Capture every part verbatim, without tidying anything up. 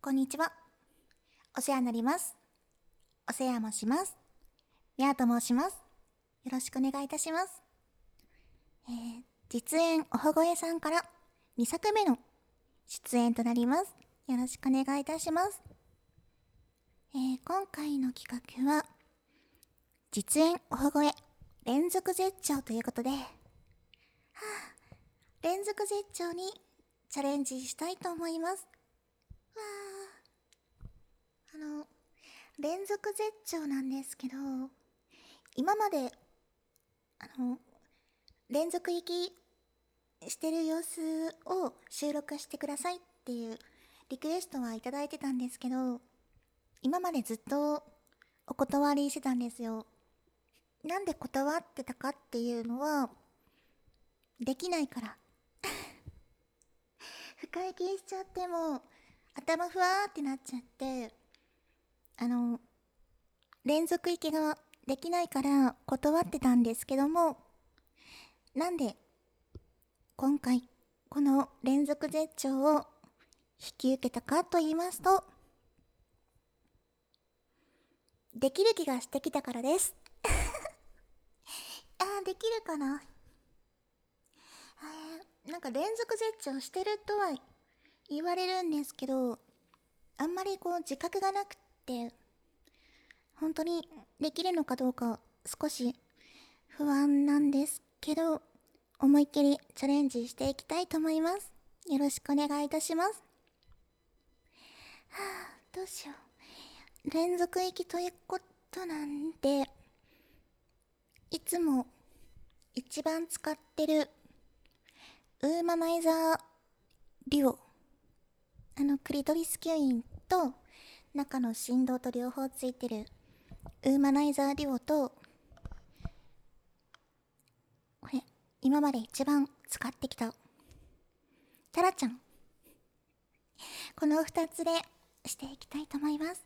こんにちは。お世話になります。お世話もします。みやと申します。よろしくお願いいたします。えー、実演おはごえさんからにさくめの出演となります。よろしくお願いいたします。えー、今回の企画は、実演おはごえ連続絶頂ということで、はあ、連続絶頂にチャレンジしたいと思います。わあ、あの、連続絶頂なんですけど、今まで、あの、連続息してる様子を収録してくださいっていうリクエストはいただいてたんですけど、今までずっとお断りしてたんですよ。なんで断ってたかっていうのは、できないから。深息しちゃっても、頭ふわーってなっちゃって、あの、連続息ができないから断ってたんですけども、なんで今回この連続絶頂を引き受けたかと言いますと、できる気がしてきたからです。あー、できるかな。あー、なんか連続絶頂してるとは言われるんですけど、あんまりこう自覚がなくって、本当にできるのかどうか少し不安なんですけど、思いっきりチャレンジしていきたいと思います。よろしくお願いいたします。はあ、どうしよう。連続息ということなんで、いつも一番使ってるウーマナイザーデュオ、あのクリトリス吸引と中の振動と両方ついてるウーマナイザーデュオと、これ今まで一番使ってきたタラちゃん、このふたつでしていきたいと思います。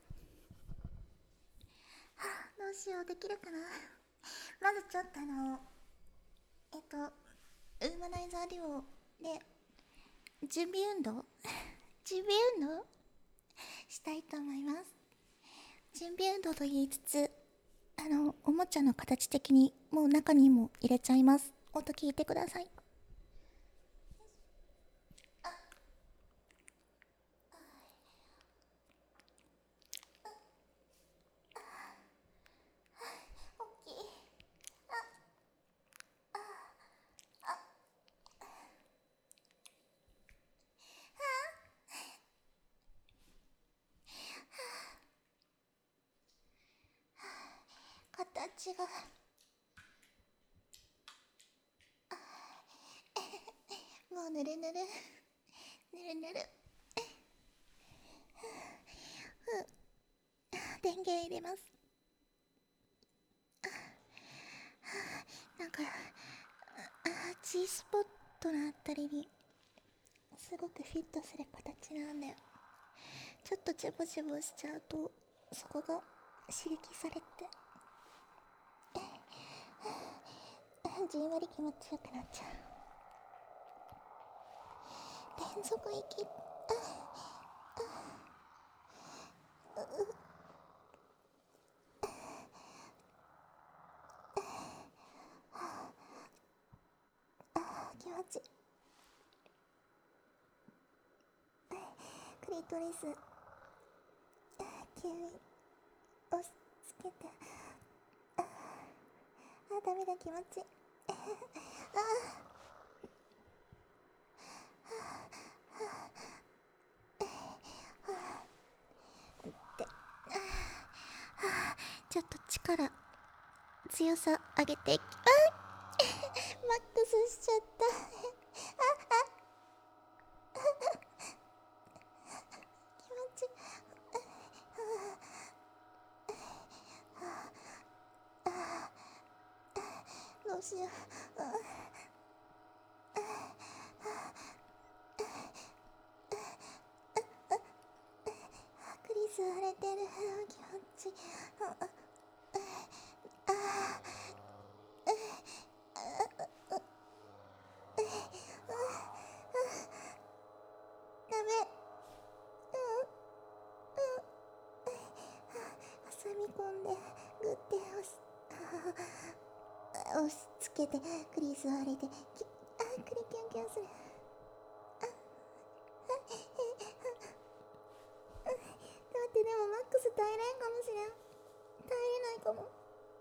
はあ、どうしよう、できるかな。まずちょっとあのえっとウーマナイザーデュオで準備運動準備運動したいと思います。準備運動と言いつつ、あのおもちゃの形的にもう中にも入れちゃいます。音聞いてください。大きい。形がもうぬるぬるぬるぬる。電源入れます。なんかあ G スポットのあたりにすごくフィットする形なんだよ。ちょっとジェボジェボしちゃうとそこが刺激されてじんわり気持ちよくなっちゃう。連続息、気持ちいい。クリトリス吸引押し付けて、あーダメだ、気持ちいい。あーで、ちょっと力強さ上げていき、あマックスしちゃった。気持ちいい。どうしよう。クリス割れてる。気持ちいい。ダメ。 って押し押し付けてクリスを荒れてきあクリキュンキュンする。あ待ってでもマックス耐えれんかもしれん。耐えれないかも。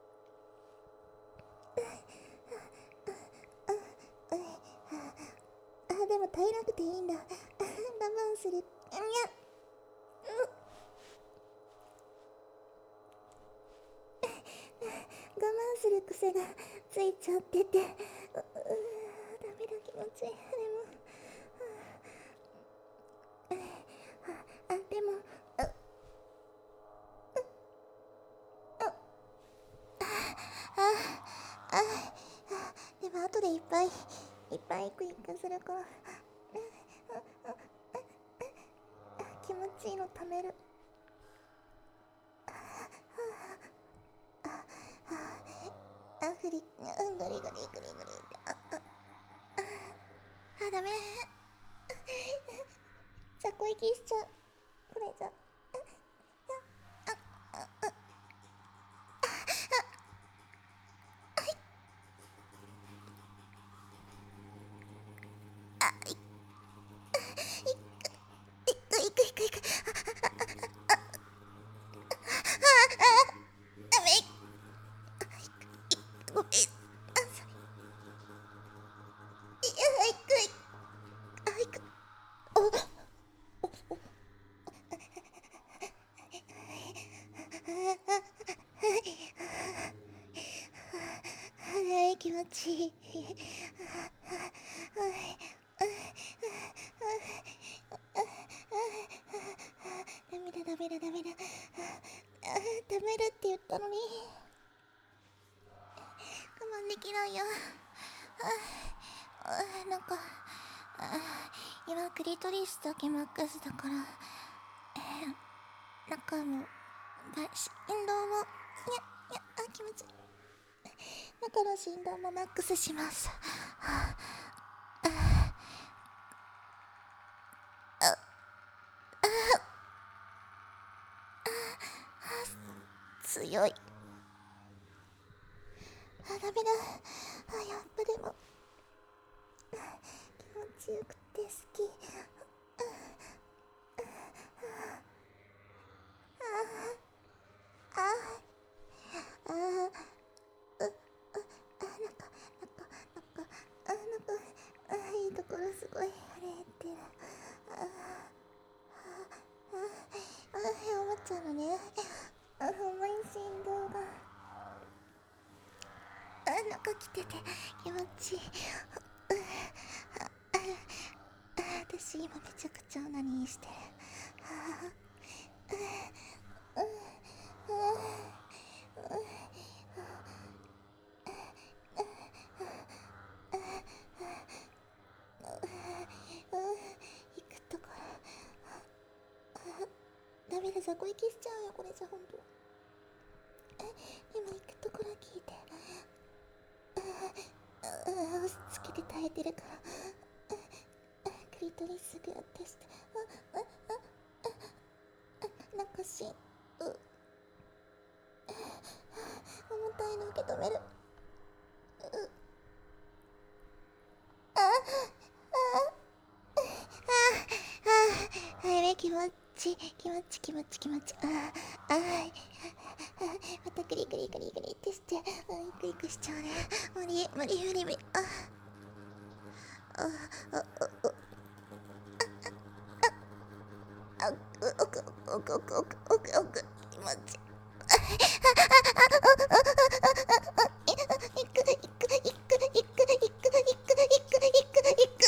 あでも耐えなくていいんだ。我慢する。いや我慢する癖がついちゃってて、ううダメだ気持ちいい。でもあでもああでも後でいっぱいいっぱいクイックするから気持ちいいのためる。あふりうんグリグリグリグリってあああダメ雑魚息しちゃう。これじゃいくいくいくいくダメごめんあそいやいくいあいくおはい気持ちいいダメだダメだダメだダメだって言ったのに我慢できないよ。なんか今クリトリスだけマックスだから中も振動もいやいやあ気持ちいい。中の振動もマックスします。強い。あダメだ。あやっぱでも気持ちよくて好き。ああああうあなんかなんかなんかあなんかあいいところすごい晴れてる。ああああ思っちゃうのね。あ重い振動があなんか来てて気持ちいい。私今めちゃくちゃオナニーしてる。行くところダメだ雑魚息しちゃうよこれじゃほんと。今行くところ聞いて押し付けて耐えてるからクリトリスグラテストなんかしう重たいの受け止める。ああああれ気持ち気持ち気持ち気持ちああまたクリクリクリクリってしてイクイクしちゃうね。無理無理無理無理ああああああ奥奥奥奥奥奥奥気持ちいくいくいくいくいくいくいくいくいくいく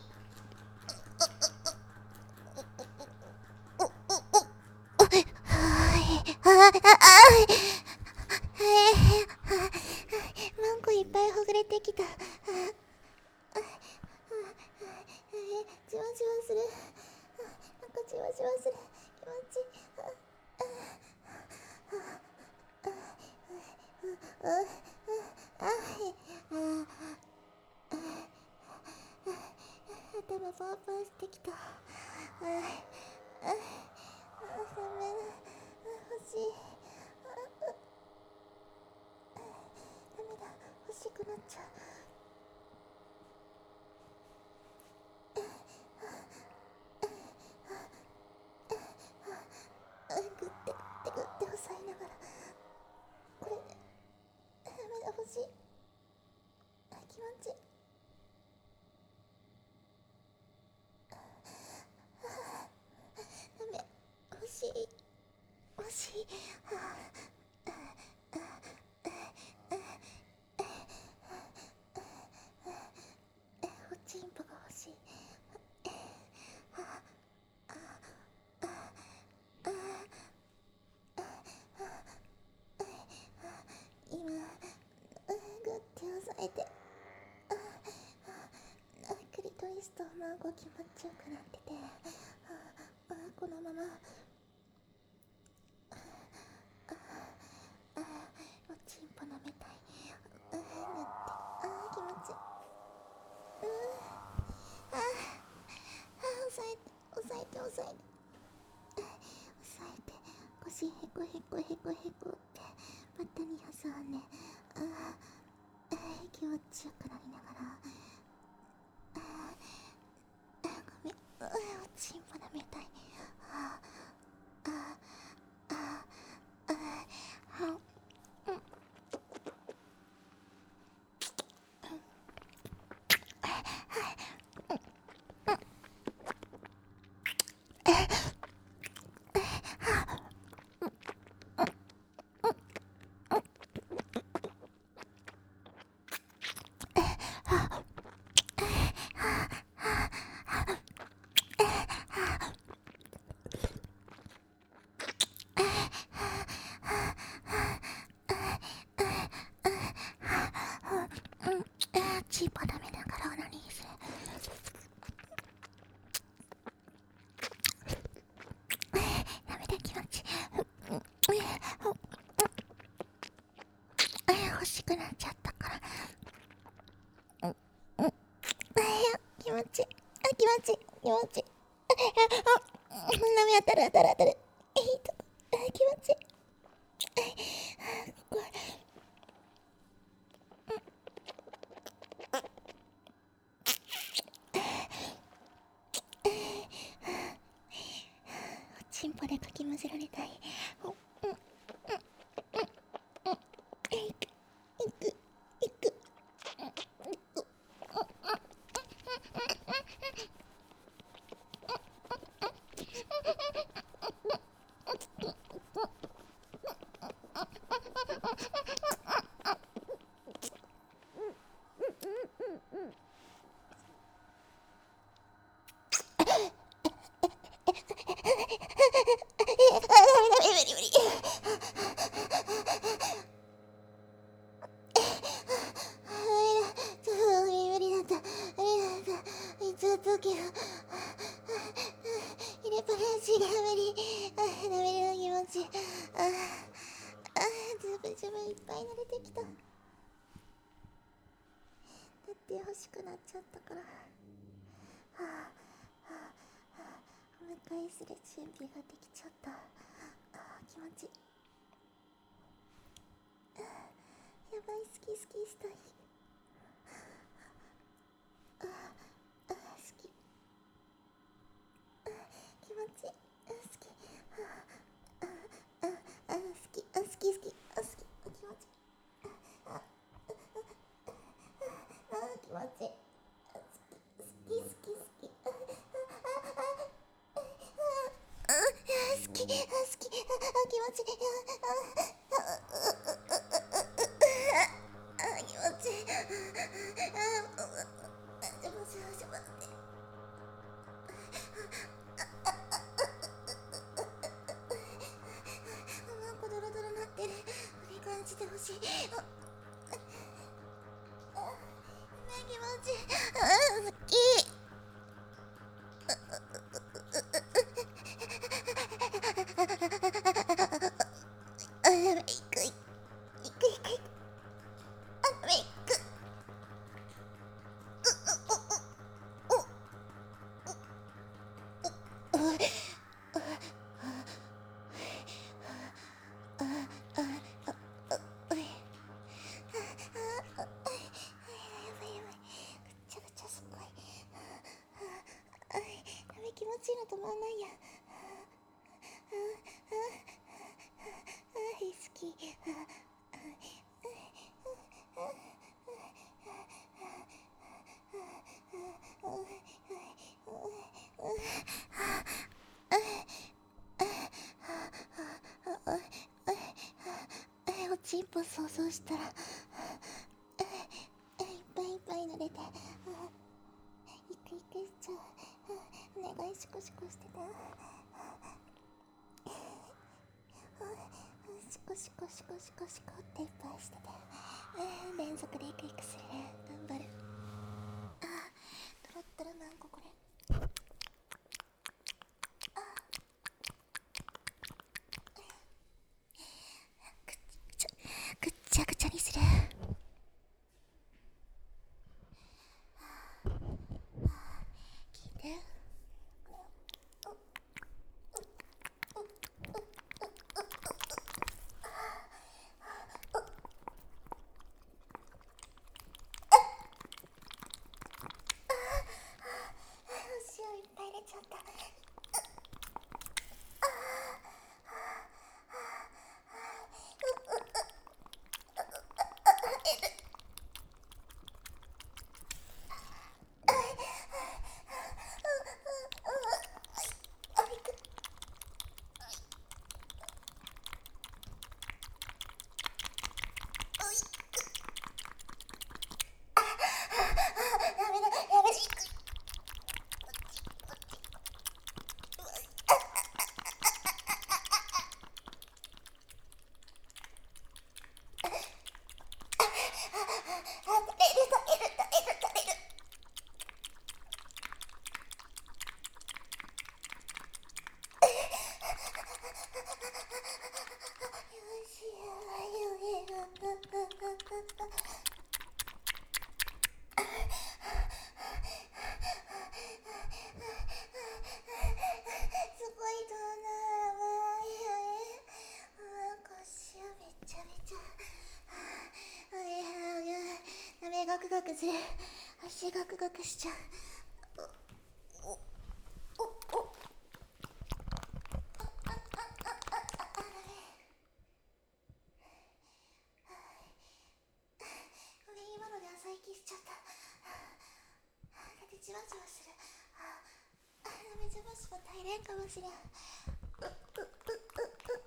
マンコいっぱいほぐれてきた。じわじわする。なんかじわじわする。気持ちいい。頭パーパーしてきた。ああダメだ欲しい。 ちゃう。グッてグッてグッて押さえながら、これで目が欲しい。気持ちいい。ダメ、欲しい欲しい。おちんぽが欲しい。今グッて押さえて、クリトリスと孫気持ちよくなってて、このままおちんぽ舐めたい。なって、あー気持ちいい。あー押さえて押さえて押さえて押さえて、腰へこへこへこへこって股に挟んで、あー気持ちよくなりながら、ごめん、おちんぽ舐めたい。あーあーあーあーはチンポ舐めながらオナニーする。涙気持ちいい。欲しくなっちゃったから。気持ちいい。あ、気持ちいい。気持ちいい。あ、涙当たる当たる当たる。いいとこ。気持ちいい。ここ。チンポでかき混ぜられたい。いっぱい慣れてきた。だって欲しくなっちゃったから。はあ、はあはあ、お迎えする準備ができちゃった。あー気持ちいい。やばい、好き好きしたい。ああ好き。あ気持ちいい。あ好き。あああ好き。あ好き好き。あ好き。あ気持ちいい。ああ気持ちいい。あ好き好き好き好き。ああ好きあ好き。あ気持ちいい。あ気持ちいい。でもちょっと待って。なんかドロドロなってる。振り感じてほしい。あ気持ちいい。あ好き。あやばい、いくいくいくいく。あやばい、いく。 チンポ想像したら、いっぱいいっぱい濡れて、いくいくしちゃう。お願い、シコシコしてて。シコシコシコシコシコっていっぱいしてて、連続でイクイクするね。頑張る。あー、トロットロ何個これ。ぐっちゃぐちゃにする。聞いて。塩いっぱい入れちゃった。ガクガクする。足ガクガクしちゃう。おおおお俺今ので朝息しちゃった。だってじわじわする。ダメ、ジャバシも大変かもしれん。ううううう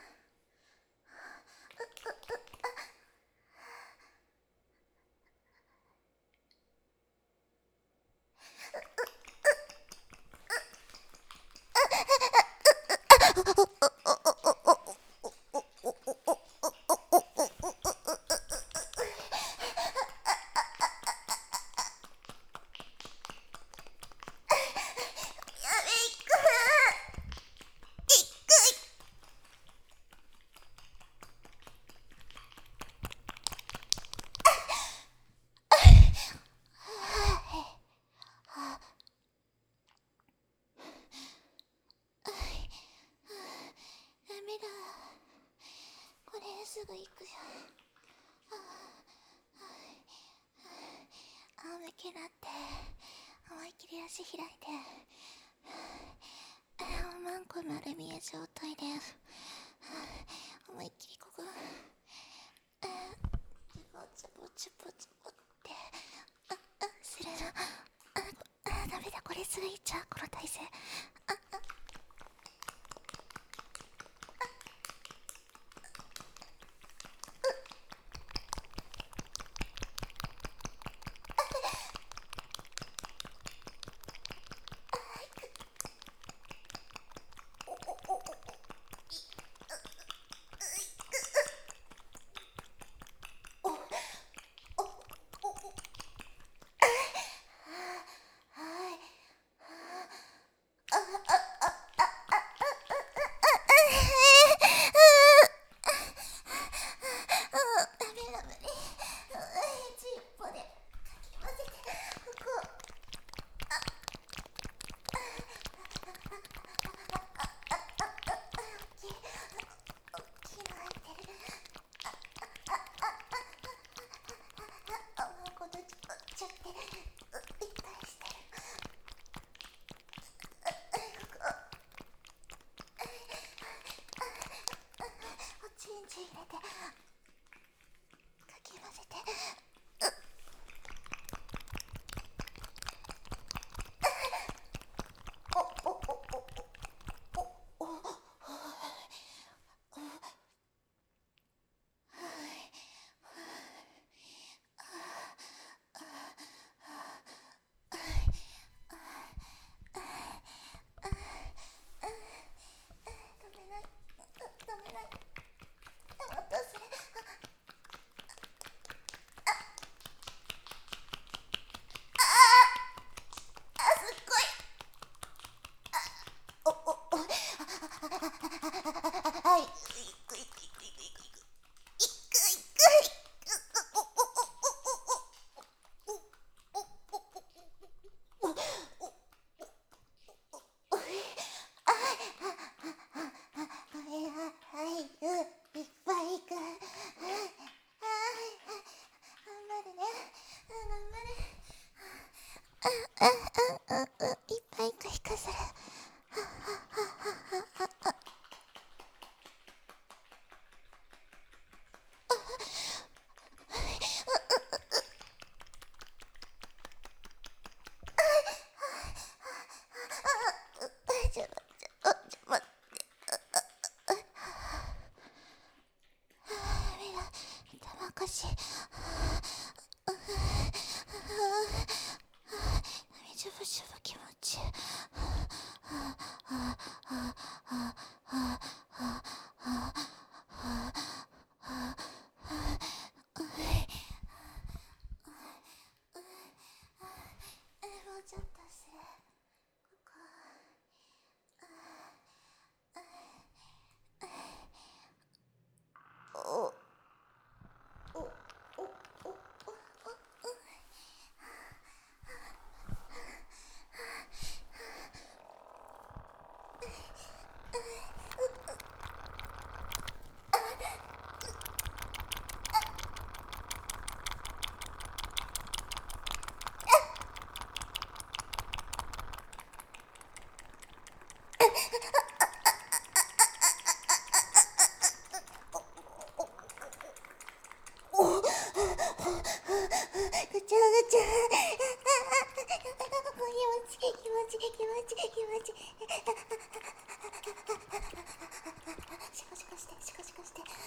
これすぐ行くよ。仰向けになって思いっきり足開いて、マンコ丸見え状態で思いっきりここチュポチュポチュポチュポってするの。あ、ダメだ、これすぐいっちゃう、この体勢。ああチン入れてかき混ぜて、おおおおおおおうんうんうん、いっぱい回復する。ちょ、ちょ、ちょ、待って。目が痛まかしい。しゅぶしゅぶ気持ちいい。もうちょっとする。ここ。おおおおおぐちゃぐちゃ。気持ちいい気持ちいい気持ちいい気持ちいい。シコシコしてシコシコして。気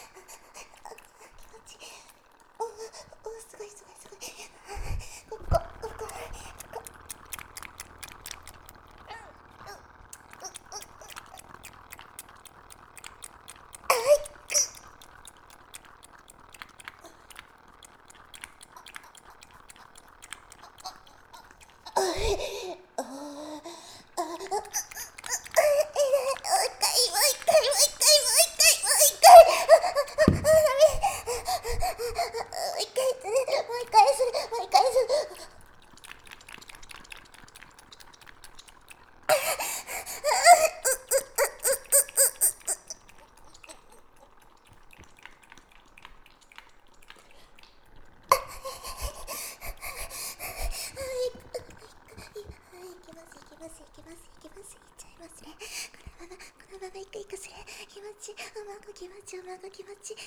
持ちいい。おお、すごいすごいすごい。ここここここ。気持ちいい、うまく気持ちいい。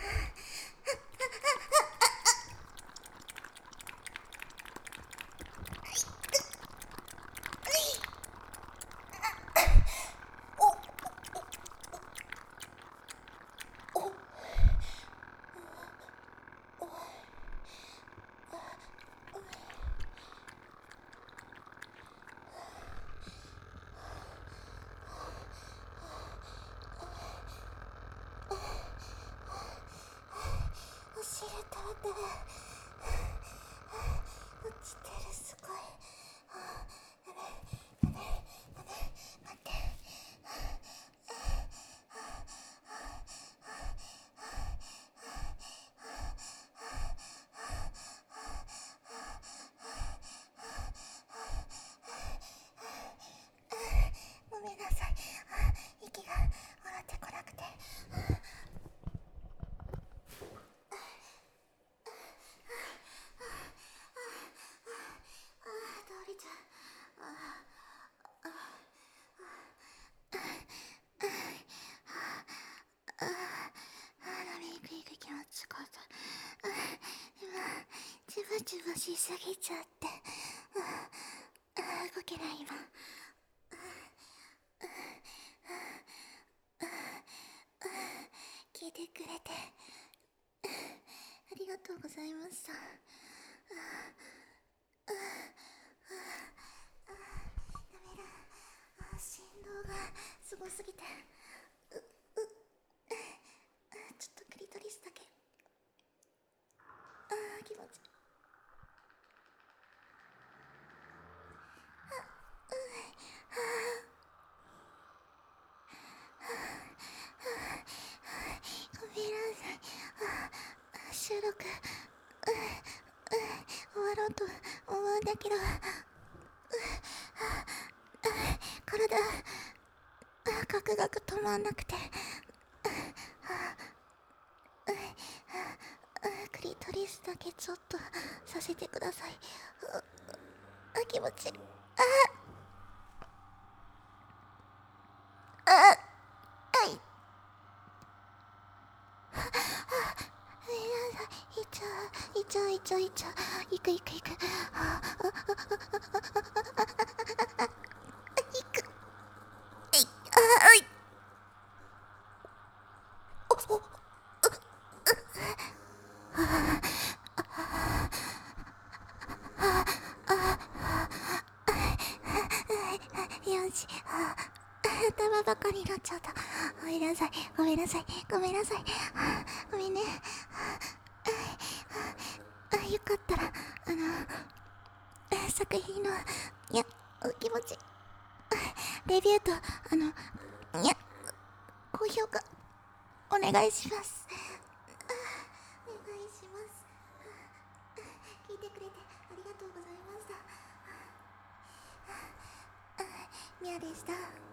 お尻垂れてる。落ちてる、すごい。待って。ごめんなさい。息が笑ってこなくて。倒れちゃう。ダメ、いくいく気持ちよかった。今チブチブしすぎちゃって、動けない今。聞いてくれてありがとうございました。ダメだ、振動がすごすぎて。ううちょっとクリトリスだけ。あー、気持ちいい。ごめんなさい。収録終わろうと思うんだけど、体ガクガク止まんなくて。クリトリスだけちょっとさせてください。 ー気持ちいい。あああいいちゃういちゃういちゃういちゃういくいくいくいくえいあいおおよし頭ばかりになっちゃった。ごめんなさいごめんなさいごめんなさいごめんね。あよかったらあの作品のいやお気持ちレビューとあのいや高評価お願いします。お願いします。聞いてくれてありがとうございました。ミヤでした。